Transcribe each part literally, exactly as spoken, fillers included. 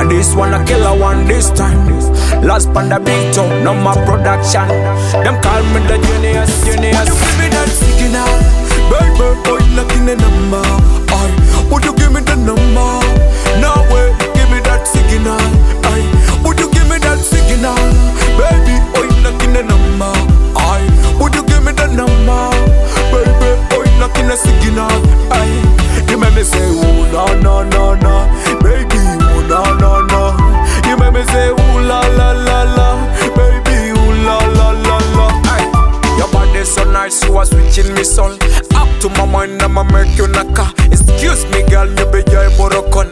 And this one a killer one this time. Last panda beat up, no more production. Them call me the genius, genius. Would you give me that signal? Baby, boy, knocking the number. Aye, would you give me the number? No way, give me that signal. Aye, would you give me that signal? Baby, boy, knocking the number. Aye, would you give me the number? Baby, boy, knocking the signal. Aye, you make me say, ooh, no, no, no, no. Baby, ooh, no, no, no. You make me say, ooh, la, la, la, la. Baby, ooh, la, la, la, la. Aye, your body so nice, you are switching me soul. Up to my mind, I'ma make you naka. Excuse me, girl, me be your borokon.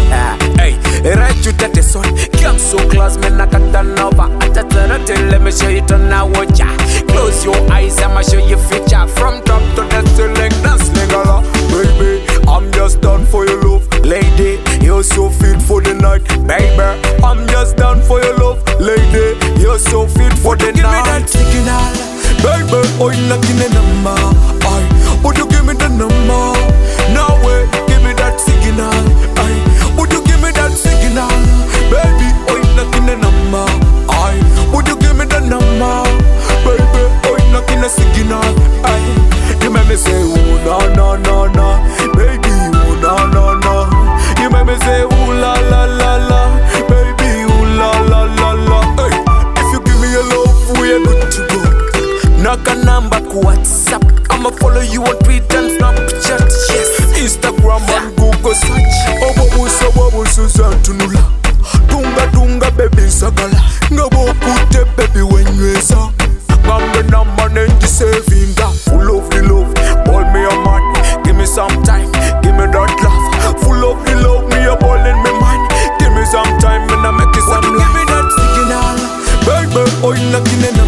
Hey, right to that son. Come so close, me naka turn over. Atatara till let me show you turn now, ya. Close your eyes, I'ma show you future. From top to the ceiling, dance nigga. Baby, I'm just down for your love. Lady, You're so fit for the night. baby, I'm just down for your love. Lady, you're so fit for the give me night. that signal. Baby, oh, you knocking the number. Aye, would you give me the number? No way, give me that signal. Aye, would you give me that signal? Baby, oh, you knocking the number. Aye, would you give me the number? Baby, oh, you knocking the signal. Aye, you make me say, ooh, no, no, no, no. Baby, ooh, no, no, no. You make me say, ooh, la, la, la, la. Baby, ooh, la, la, la, la. Hey, if you give me your love, we are good to go. Knock a number ku WhatsApp. I'ma follow you on Twitter and Snapchat. Yes, Instagram and Google search. Obobusa wabusu santunula. Tunga tunga baby sagala. Ngabo kute baby wenyweza. Gambe number ninety saving that. Full of the love, ball me a man. Give me some time, give me that love. Full of the love, me a ball in my mind. Give me some time and I make it some love. Give me that signal. Baby, oh you knocking in